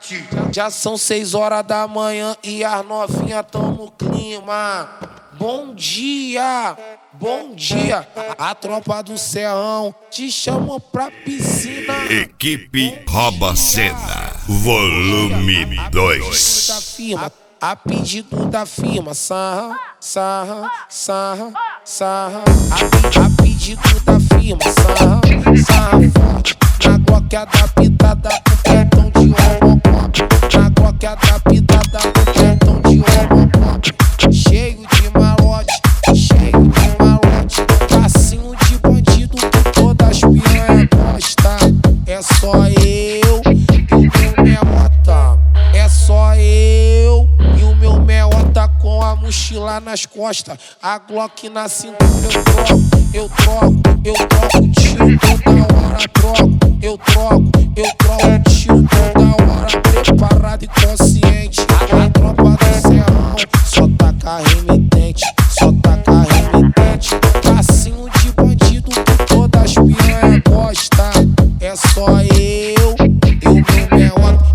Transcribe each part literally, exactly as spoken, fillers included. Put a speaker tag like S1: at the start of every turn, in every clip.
S1: Já são seis horas da manhã e as novinhas tão no clima. Bom dia, bom dia, a tropa do Serrão te chamou pra piscina.
S2: Equipe Rouba Cena, volume dois.
S1: A pedido da firma, sarra, sarra, sarra, sarra. A, a pedido da firma, sarra, sarra forte. Na Glock adaptada pro cartão de Robocop. Na Glock adaptada pro cartão de Robocop. Cheio de malote, cheio de malote. Passinho de bandido que todas as piranhas gostam. É só eu e o meu merota. É só eu e o meu merota com a mochila nas costas. A Glock na cintura eu troco, eu troco, eu troco tiro toda hora, troco. Eu troco, eu troco tiro toda hora. Preparado e consciente. A tropa do Serrão só taca remitente, só taca remitente. Passinho de bandido que todas as piranhas gostam. É só eu e o meu merota.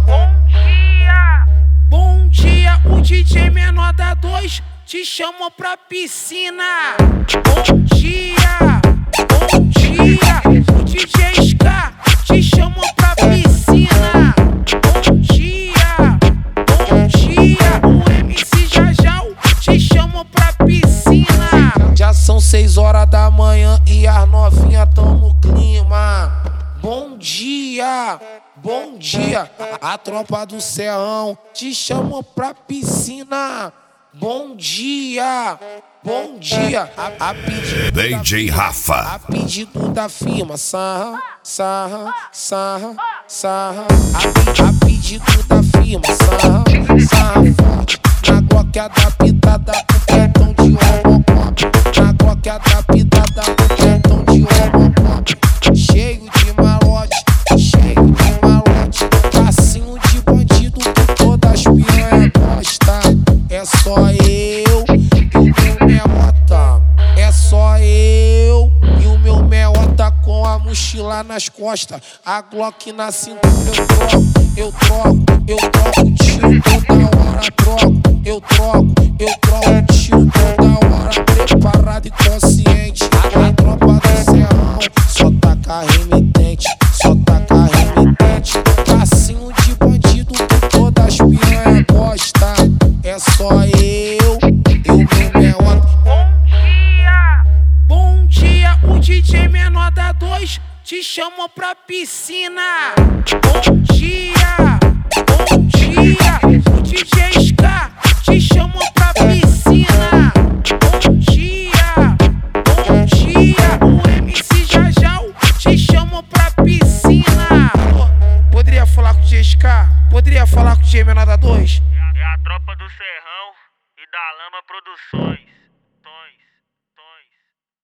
S3: Bom dia, o D J menor da dois te chamou pra piscina. Bom dia, bom dia, o D J Ska te chamou pra piscina. Bom dia, bom dia, o M C Jajal te chamou pra piscina.
S1: Já são seis horas da manhã e as novinhas tão no clima. Bom dia, bom dia, a tropa do Serrão te chamou pra piscina. Bom dia, bom dia, a, a pedido
S2: D J Rafa.
S1: A pedido da firma, sarra, sarra, sarra, sarra. A, a pedido da firma, sarra, sarra forte. Na Glock adaptada pro cartão de Robocop. Na Glock adaptada pro cartão de Robocop. Cheio de malote, cheio de malote. Passinho de bandido que todas as piranhas gostam. É só eu e o meu merota. É só eu e o meu merota com a mochila nas costas. A Glock na cintura eu troco, eu troco, eu troco tiro toda hora, troco. Eu troco, eu troco tiro toda hora. Preparado e consciente. A tropa do Serrão só taca remitente, só taca remitente. Passinho de bandido que todas as piranhas gostam. É só eu e o meu merota.
S3: Bom dia, bom dia, o D J menor da dois te chamou pra piscina. Bom dia, bom dia, o D J Ska te chamou pra piscina. Bom dia, bom dia, o M C Jajal te chamou pra piscina. Poderia falar com o D J Ska? Poderia falar com o D J menor da dois?
S4: É a tropa do Serrão e da Lama Produções.